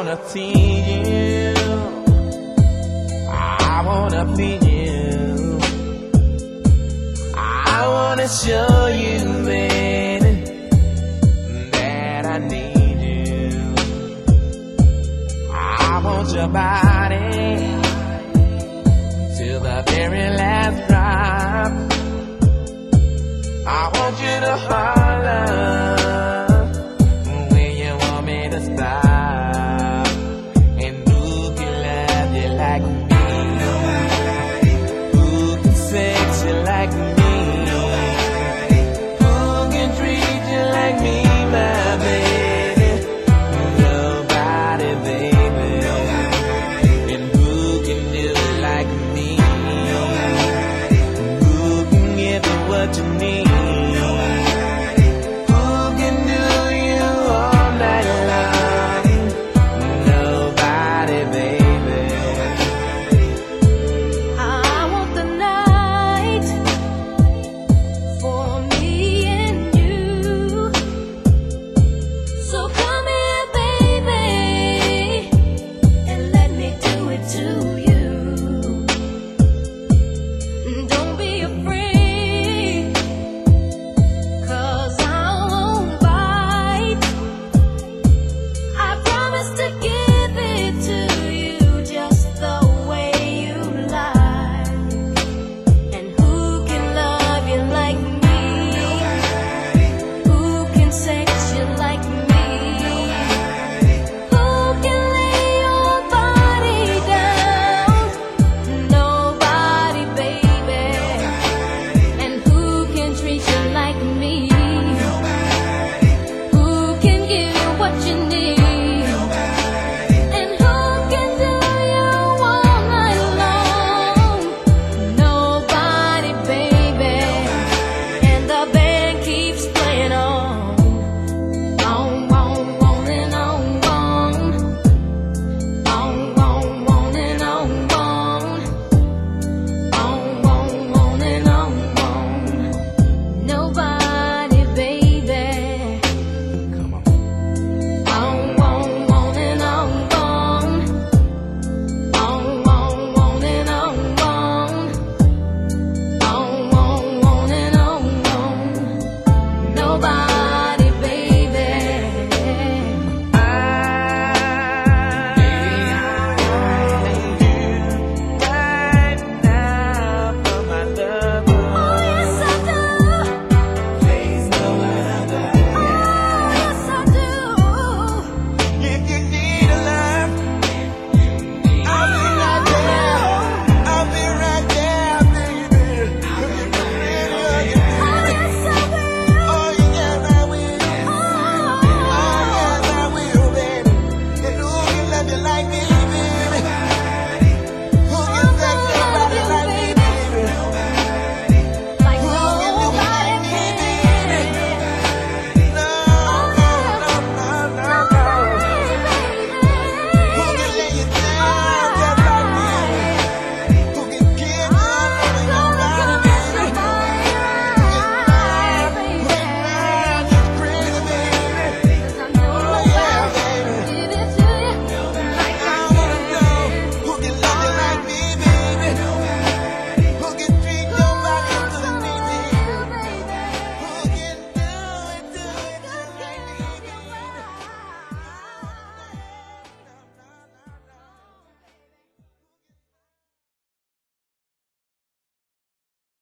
wanna see you. I wanna be you. I wanna show you, baby, that I need you. I want your body till the very last drop. I want you to holler when you want me to stop. And who can love you like me? Who can sex you like me?